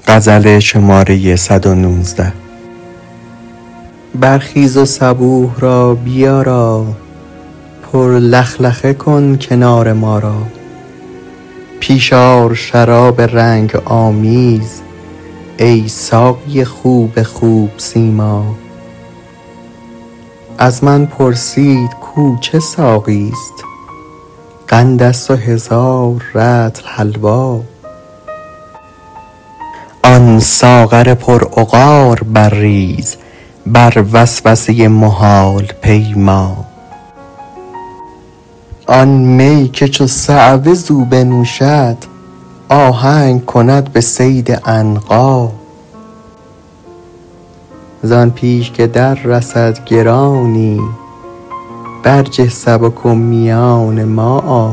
غزل شماره 119. برخیز و صبوح را بیارا، پر لخلخه کن کنار ما را. پیشار شراب رنگ آمیز، ای ساقی خوب خوب سیما. از من پرسید کو چه ساقیست، قند است و 1000 رطل حلوا. آن ساغر پر عقار برریز، بر وسوسه محال پیما. آن می که چو صعوه زو بنوشد، آهنگ کند به صید عنقا. زان پیش که در رسد گرانی، برجه سبک و میان ما آ.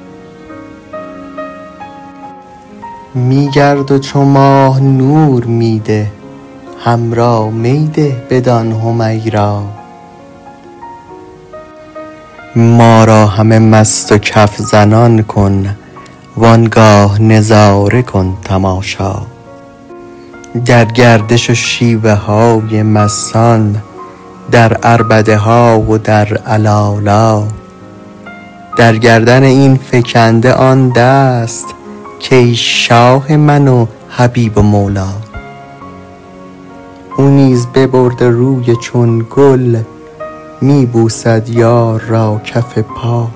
میگرد و چو ماه نور میده، همرا می ده بدان حمیرا. ما را همه مست و کف زنان کن، وانگاه نظاره کن تماشا. در گردش و شیوه های مستان، در عربده ها و در علالا. در گردن این فکنده آن دست، کای شاه من و حبیب و مولا. او نیز ببرده روی چون گل، می بوسد یار را کف پا.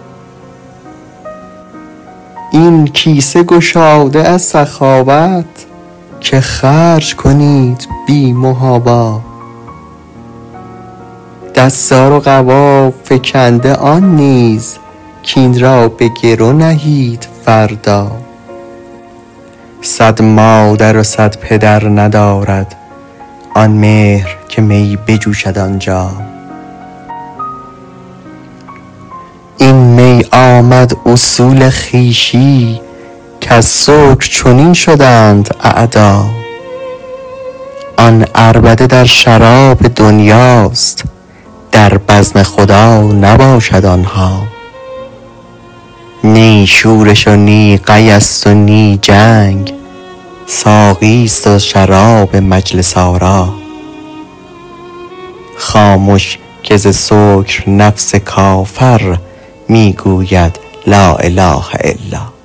این کیسه گشاده از سخاوت، که خرج کنید بی محابا. دستار و قبا فکنده آن نیز، کین را به گرو نهید فردا. 100 مادر و 100 پدر ندارد، آن مهر که می بجوشد آنجا. این می آمد اصول خویشی، کز سکر چنین شدند اعدا. آن عربده در شراب دنیاست، در بزم خدا نباشد آنها. نی شورش و نی قی است و نی جنگ، ساقیست و شراب مجلس آرا. خامش که ز سکر نفس کافر، می گوید لا اله الا.